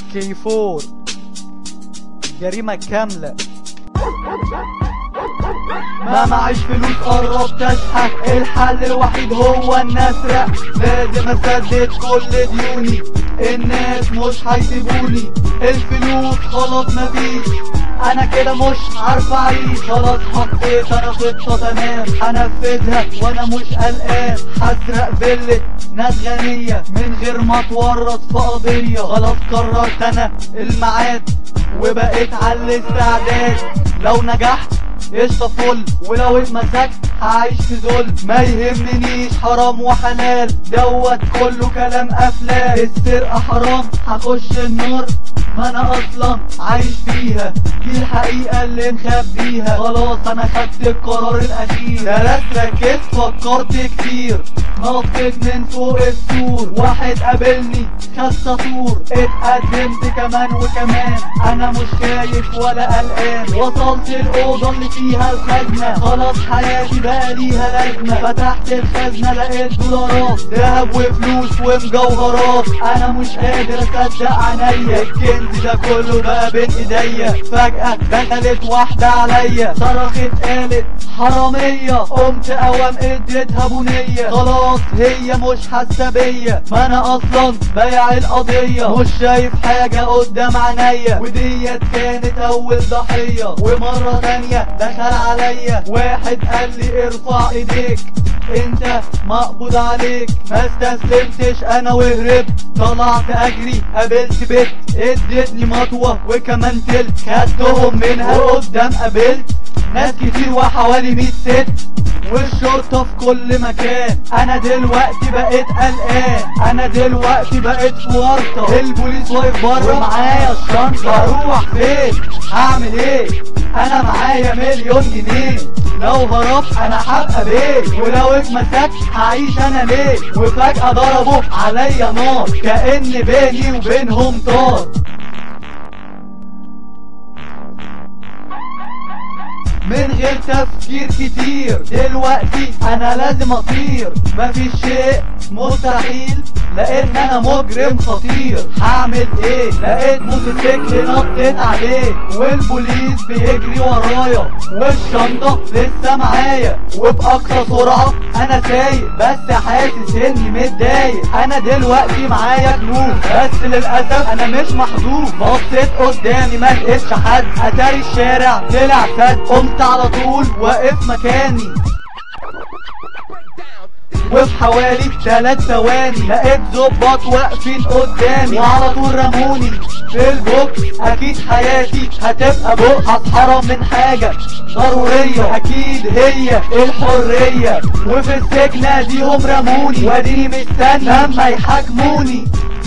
كي4 جريمة كاملة. ما معيش فلوس قربت اشحت، الحل الوحيد هو ان اسرق. لازم اسدد كل ديوني، الناس مش هيسيبوني. الفلوس خلاص مفيش، انا كده مش عارف اعيش. خلاص حطيت انا خطة تمام، هنفذها وانا مش قلقان. هسرق فيلة ناس غنية من غير ما اتورط في قضية. خلاص قررت انا الميعاد وبقيت على الاستعداد. لو نجحت قشطة فل، ولو اتمسكت هعيش في ذل. ما يهمنيش حرام وحلال، دوت كله كلام افلام. السرقة حرام هخش النار، ما انا اصلا عايش فيها، دي الحقيقة اللي مخبيها. خلاص انا خدت القرار الاخير، درست ركزت فكرت كتير. نطيت من فوق السور، واحد قابلني خد سطور. اتقدمت كمان وكمان، انا مش خايف ولا قلقان. وصلت الاوضة اللي فيها الخزنة، خلاص حياتي بقى ليها لازمة. فتحت الخزنة لقيت دولارات، ذهب وفلوس ومجوهرات. انا مش قادر اصدق عينيا، الكنز ده كله بقى بين ايديا. فجأة دخلت واحدة عليا، صرخت قالت حرامية. قمت اوام اديتها بنية، خلاص هي مش حاسة بيا. ما انا اصلا بايع القضية، مش شايف حاجة قدام عينيا. وديت كانت اول ضحية. ومرة تانية دخل عليا واحد قال لي ارفع ايديك، انت مقبوض عليك. ما استسلمتش انا وهربت، طلعت اجري قابلت بنت ادتني مطوة وكمان تلت. خدتهم منها قدام قابلت ناس كتير وحوالي 100 ست، والشرطة في كل مكان. انا دلوقتي بقيت قلقان، انا دلوقتي بقيت في ورطة. البوليس واقف بره ومعايا الشنطة، اروح فين؟ هعمل ايه؟ انا معايا 1,000,000 جنيه، لو هربت انا هبقى بيه، ولو اتمسكت هعيش انا ليه؟ وفجأة ضربوا عليا نار، كأن بيني وبينهم طار. من غير تفكير كتير دلوقتي انا لازم اطير. مفيش شيء مستحيل لان انا مجرم خطير. هعمل ايه؟ لقيت موتوسيكل نطيت عليه، والبوليس بيجري ورايا، والشنطة لسه معايا. وبأقصى سرعة انا سايق، بس حاسس اني متضايق. انا دلوقتي معايا فلوس، بس للاسف انا مش محظوظ. بصيت قدامي ما لقيتش حد، اتاري الشارع طلع سد. قمت على طول واقف مكاني، وفي حوالي 3 ثواني لقيت ظباط واقفين قدامي، وعلى طول رموني في البوكس. اكيد حياتي هتبقى بؤس، هتحرم من حاجة ضرورية، اكيد هي الحرية. وفي السجن ديهم رموني، واديني مستني لما يحاكموني.